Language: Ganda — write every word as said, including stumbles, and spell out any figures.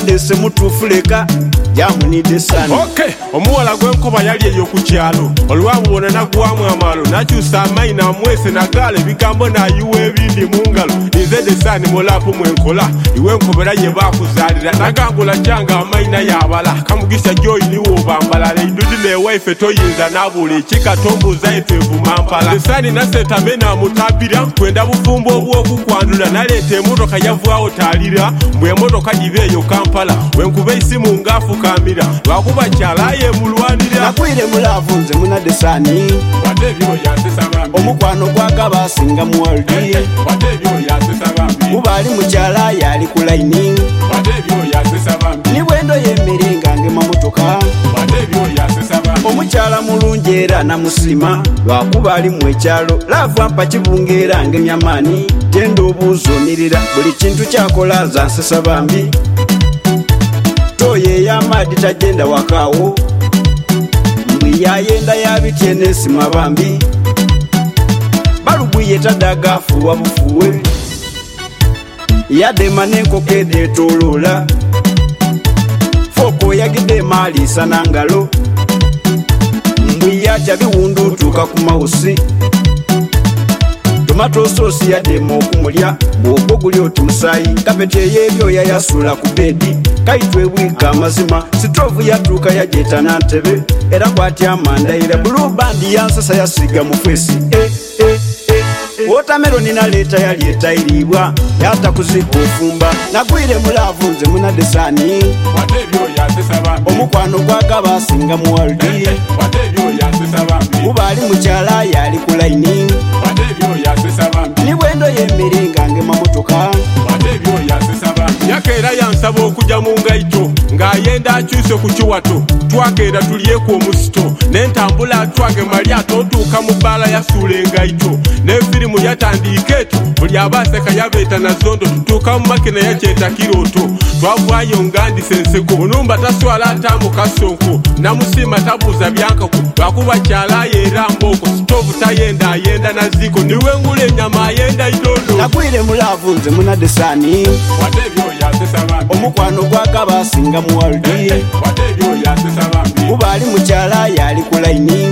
yandese mutufuleka jamunide sana. Okay, omuwala gwenkoba yali eyo ku kyalo olwabu wona nagwamu amalo nakyusa amayi namwese nagala ebigambo nayiwa ebindi mu ngalo nze desani mulapu mwenkola iwe nkobera ye bakuzalira nagangula kyanga amayina yabala kamugisa joyi niwo bambalala idudi newaife toyinza nabuli kikatombuza ife vumampala desani nasetame namutabira kwenda bufumbo obwokukwandula naleta emotoka yavaawo talira mbwe emotoka gibeeyo Kampala wenkube isimu ngafukamira lwakuba kyalaye mulwanira nakwire mulavu nze munadesani omukwano gwagaba asinga muwaldi mubali mukyala yali ku layini nibwendo yemiringa ngema motoka omukyala mulungi era namusima lwakuba ali mu ekyalo laavu ampa kibungeera ngemyamaani genda obuuzonirira buli kintu kyakola zansesa bambi toye ey'amaadi tagenda wakaawo mbwi yayenda yabitye n'esima bambi balugwiye taddaga afuuwa bufuwe yadema n'enkoko edeetooloola fooko oyagidde maaliisa nangalo mbwi yatya biwunduutuuka ku mawusi tomato soosi yadema okumulya bw'ogwo guli oti musaayi kapeti ey'ebyoya yasuula ku bedi kayitwa ebwika amazima sitoovu yatuuka yajeeta nantebe era kwatya amandayira bulu bandi yansasa yasiga mu fesi eh, eh, eh. wotameroni naleeta yali etayiribwa yatakuzika ofumba nagwire mulaavu nze munadesani omukwano gwagaba asinga muwaldi mubaali mukyala yali ku layini nibwendo yemiringa ngema motoka yakeera yansaba okujja mu ngaito ng'ayenda akyuse ku kiwato twakeera tulyeku omusito n'entambula atwage malyato otuuka mu bbaala yasuula engaito n'efirimu yatandiika eto buli abaaseka yabeeta na zondo tutuuka mu makina yakyeta kirooto twavaayo ngandisa enseko onumba taswala atambuka sonko namusima tabuuza byankako lwakuba kyalaye era mbooko sitoovu tayenda ayenda na ziko niwe ngula ennyama ayenda idondo nagwire mulaavu nze munadesani omukwano gwagaba asinga muwaldi mubaali mukyala yali ku layini